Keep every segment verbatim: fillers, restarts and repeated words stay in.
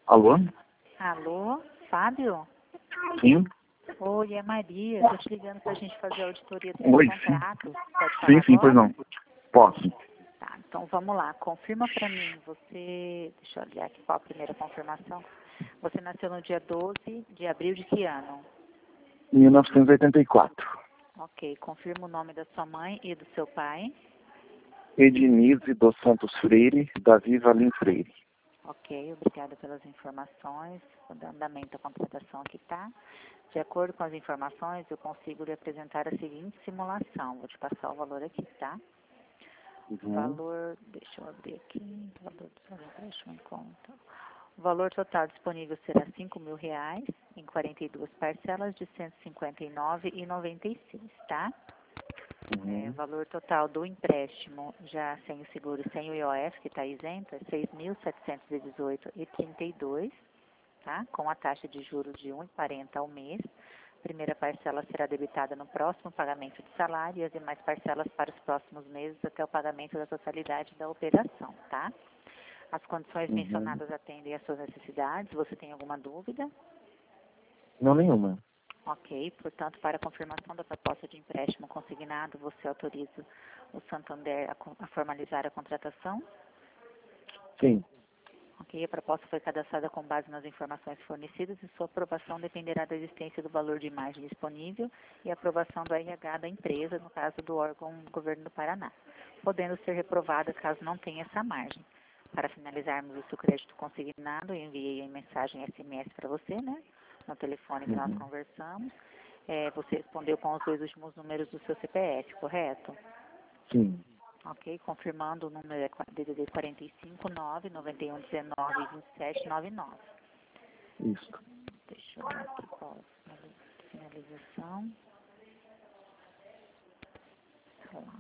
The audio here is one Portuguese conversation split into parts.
Alô? Alô, Fábio? Sim? Oi, é Maria. Estou te ligando para a gente fazer a auditoria do seu Oi, sim. contrato. Pode falar Sim, sim, agora? pois não. Posso. Tá, então vamos lá. Confirma para mim. Você... Deixa eu olhar aqui qual a primeira confirmação. Você nasceu no dia doze de abril de que ano? mil novecentos e oitenta e quatro. Ok. Confirma o nome da sua mãe e do seu pai. Ednise dos Santos Freire, Davi Valim Freire. Ok, obrigada pelas informações. Vou dar andamento à contratação aqui, tá? De acordo com as informações, eu consigo lhe apresentar a seguinte simulação. Vou te passar o valor aqui, tá? Uhum. Valor, deixa eu abrir aqui, valor do empréstimo em conta. O valor total disponível será cinco mil reais, em quarenta e duas parcelas de cento e cinquenta e nove reais e noventa e seis centavos, tá? Uhum. É, valor total do empréstimo, já sem o seguro e sem o I O F, que está isento, é seis mil setecentos e dezoito reais e trinta e dois centavos, tá? Com a taxa de juros de um vírgula quarenta ao mês. A primeira parcela será debitada no próximo pagamento de salário e as demais parcelas para os próximos meses até o pagamento da totalidade da operação, tá? As condições Uhum. mencionadas atendem às suas necessidades. Você tem alguma dúvida? Não, nenhuma. Ok, portanto, para a confirmação da proposta de empréstimo consignado, você autoriza o Santander a, a formalizar a contratação? Sim. Ok, a proposta foi cadastrada com base nas informações fornecidas e sua aprovação dependerá da existência do valor de imagem disponível e aprovação do R H da empresa, no caso do órgão do Governo do Paraná, podendo ser reprovada caso não tenha essa margem. Para finalizarmos o seu crédito consignado, eu enviei a mensagem S M S para você, né? No telefone que Uhum. nós conversamos. É, você respondeu com os dois últimos números do seu C P F, correto? Sim. Ok, confirmando o número é D D D quarenta e cinco, nove, noventa e um, dezenove, vinte e sete, noventa e nove. Isso. Deixa eu ver aqui qual a finalização. Sei lá.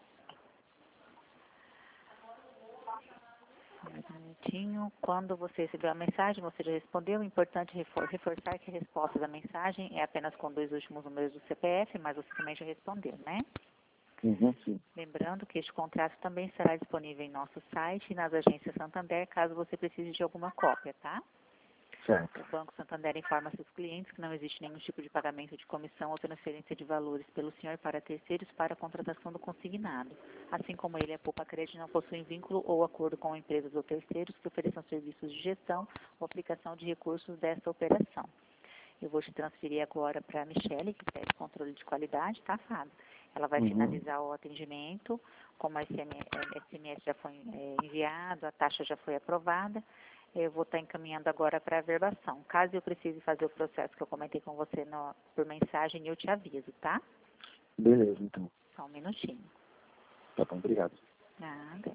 Só mais um minutinho. Quando você recebeu a mensagem, você já respondeu. Importante refor reforçar que a resposta da mensagem é apenas com dois últimos números do C P F, mas você também já respondeu, né? Uhum, sim. Lembrando que este contrato também estará disponível em nosso site e nas agências Santander, caso você precise de alguma cópia, tá? Certo. O Banco Santander informa seus clientes que não existe nenhum tipo de pagamento de comissão ou transferência de valores pelo senhor para terceiros para a contratação do consignado. Assim como ele, a Poupa Crédito não possui vínculo ou acordo com empresas ou terceiros que ofereçam serviços de gestão ou aplicação de recursos desta operação. Eu vou te transferir agora para a Michele, que faz controle de qualidade, tá, Fábio? Ela vai Uhum. finalizar o atendimento, como a S M S já foi é, enviado, a taxa já foi aprovada, eu vou estar encaminhando agora para a averbação. Caso eu precise fazer o processo que eu comentei com você no, por mensagem, eu te aviso, tá? Beleza, então. Só um minutinho. Tá bom, obrigado. Nada.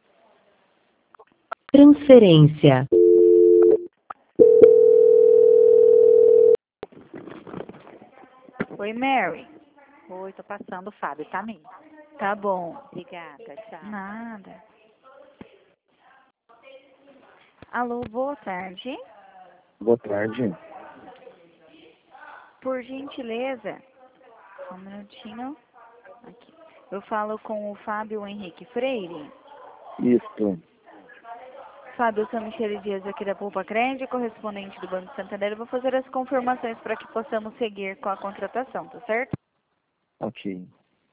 Transferência. Oi, Mary. Oi, tô passando o Fábio, tá, mim? Tá bom. Obrigada, tchau. Nada. Alô, boa tarde. Boa tarde. Por gentileza, só um minutinho. Aqui. Eu falo com o Fábio Henrique Freire. Isso. Fábio, eu sou Michele Dias aqui da Poupa Crédito, correspondente do Banco Santander. Eu vou fazer as confirmações para que possamos seguir com a contratação, tá certo? Ok.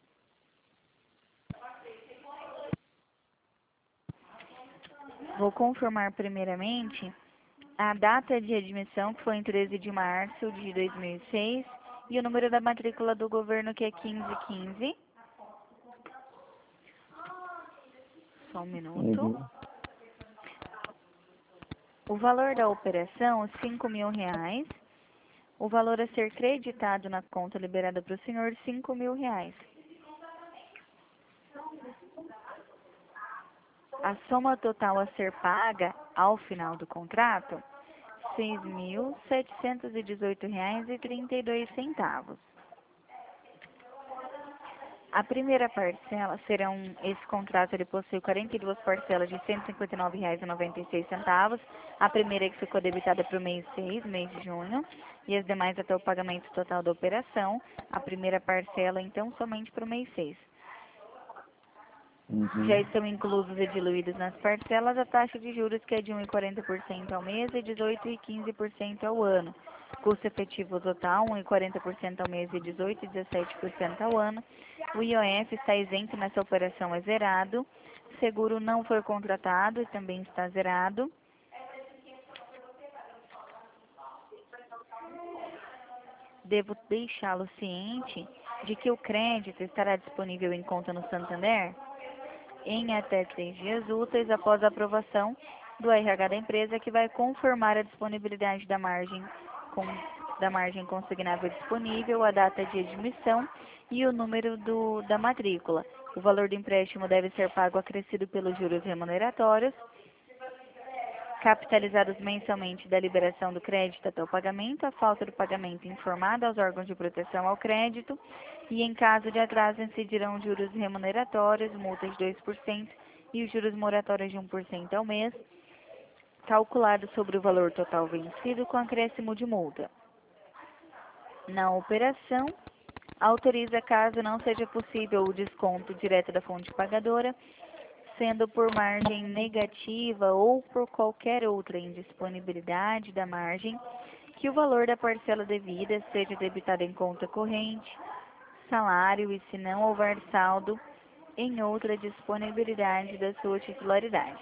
Vou confirmar primeiramente a data de admissão, que foi em treze de março de dois mil e seis, e o número da matrícula do governo, que é quinze quinze. Só um minuto. Uhum. O valor da operação, cinco mil reais. O valor a ser creditado na conta liberada para o senhor, cinco mil reais. A soma total a ser paga ao final do contrato, seis mil setecentos e dezoito reais e trinta e dois centavos. A primeira parcela serão, esse contrato ele possui quarenta e duas parcelas de cento e cinquenta e nove reais e noventa e seis centavos. A primeira que ficou debitada para o mês seis, mês de junho, e as demais até o pagamento total da operação. A primeira parcela, então, somente para o mês seis. Uhum. Já estão inclusos e diluídos nas parcelas a taxa de juros, que é de um vírgula quarenta por cento ao mês e dezoito vírgula quinze por cento ao ano. Custo efetivo total, um vírgula quarenta por cento ao mês e dezoito vírgula dezessete por cento ao ano. O I O F está isento nessa operação, é zerado. Seguro não foi contratado e também está zerado. Devo deixá-lo ciente de que o crédito estará disponível em conta no Santander em até três dias úteis após a aprovação do R H da empresa, que vai confirmar a disponibilidade da margem, com, da margem consignável disponível, a data de admissão e o número do, da matrícula. O valor do empréstimo deve ser pago acrescido pelos juros remuneratórios, capitalizados mensalmente da liberação do crédito até o pagamento, a falta do pagamento informada aos órgãos de proteção ao crédito, e em caso de atraso incidirão juros remuneratórios, multas de dois por cento e os juros moratórios de um por cento ao mês, calculado sobre o valor total vencido com acréscimo de multa. Na operação, autoriza, caso não seja possível o desconto direto da fonte pagadora, sendo por margem negativa ou por qualquer outra indisponibilidade da margem, que o valor da parcela devida seja debitado em conta corrente, salário e, se não houver saldo, em outra disponibilidade da sua titularidade.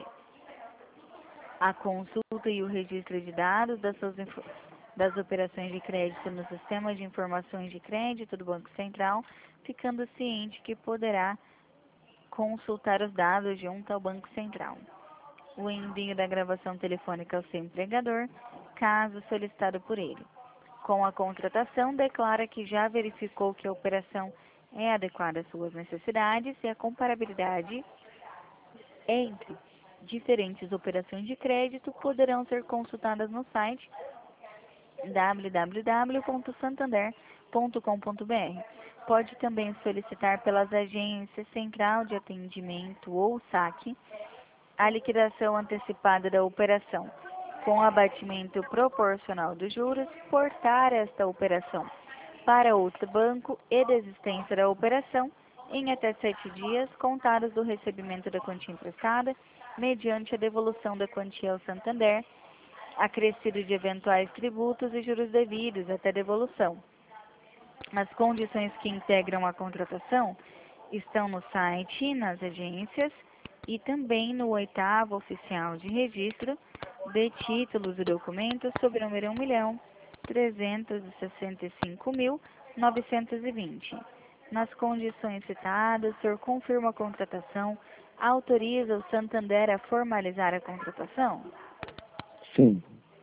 A consulta e o registro de dados das, suas, das operações de crédito no sistema de informações de crédito do Banco Central, ficando ciente que poderá consultar os dados junto ao Banco Central. O envio da gravação telefônica ao seu empregador, caso solicitado por ele. Com a contratação, declara que já verificou que a operação é adequada às suas necessidades e a comparabilidade entre diferentes operações de crédito poderão ser consultadas no site w w w ponto santander ponto com ponto b r. Pode também solicitar pelas agências Central de Atendimento ou SAC a liquidação antecipada da operação, com abatimento proporcional dos juros, portar esta operação para outro banco e desistência da operação em até sete dias contados do recebimento da quantia emprestada, mediante a devolução da quantia ao Santander, acrescido de eventuais tributos e juros devidos até devolução. As condições que integram a contratação estão no site, nas agências e também no oitavo oficial de registro de títulos e documentos sob o número um milhão trezentos e sessenta e cinco mil novecentos e vinte. Nas condições citadas, o senhor confirma a contratação, autoriza o Santander a formalizar a contratação? Sim.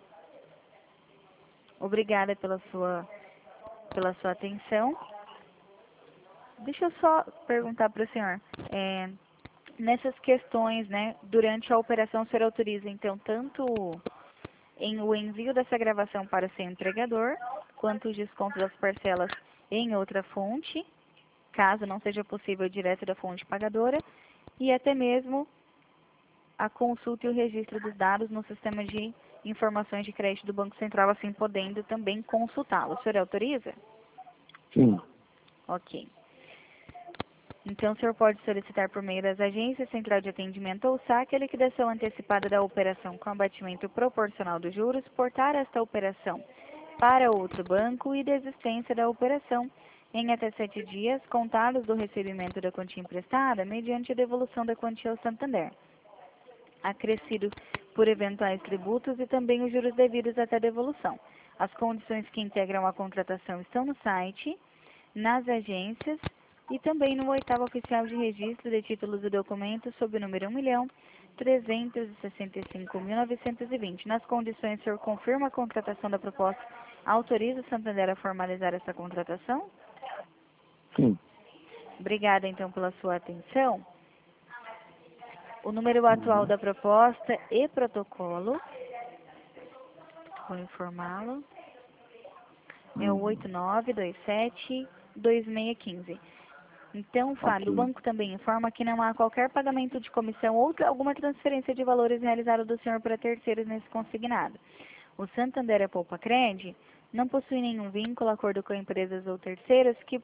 Obrigada pela sua, pela sua atenção. Deixa eu só perguntar para o senhor, é, nessas questões, né, durante a operação, o senhor autoriza, então, tanto em o envio dessa gravação para o seu empregador, quanto os descontos das parcelas em outra fonte, caso não seja possível direto da fonte pagadora, e até mesmo a consulta e o registro dos dados no sistema de informações de crédito do Banco Central, assim podendo também consultá-lo. O senhor autoriza? Sim. Ok. Então, o senhor pode solicitar por meio das agências Central de Atendimento ou SAC a liquidação antecipada da operação com abatimento proporcional dos juros, portar esta operação para outro banco e desistência da operação em até sete dias, contados do recebimento da quantia emprestada, mediante a devolução da quantia ao Santander, acrescido por eventuais tributos e também os juros devidos até a devolução. As condições que integram a contratação estão no site, nas agências e também no oitavo oficial de registro de títulos e documentos sob o número um milhão trezentos e sessenta e cinco mil novecentos e vinte. Nas condições, o senhor confirma a contratação da proposta, autoriza o Santander a formalizar essa contratação? Sim. Obrigada, então, pela sua atenção. O número atual da proposta e protocolo, vou informá-lo, é o oito nove dois sete dois seis um cinco. Então, Fábio, o Ok. banco também informa que não há qualquer pagamento de comissão ou alguma transferência de valores realizado do senhor para terceiros nesse consignado. O Santander e a Poupa Cred não possuem nenhum vínculo, acordo com empresas ou terceiros que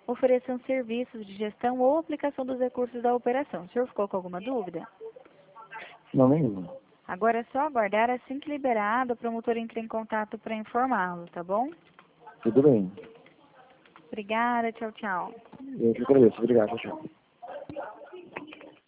ofereçam serviços de gestão ou aplicação dos recursos da operação. O senhor ficou com alguma dúvida? Não, nenhuma. Agora é só aguardar, assim que liberado, a promotora entra em contato para informá-lo, tá bom? Tudo bem. Obrigada, tchau, tchau. Eu que agradeço. Obrigado, tchau.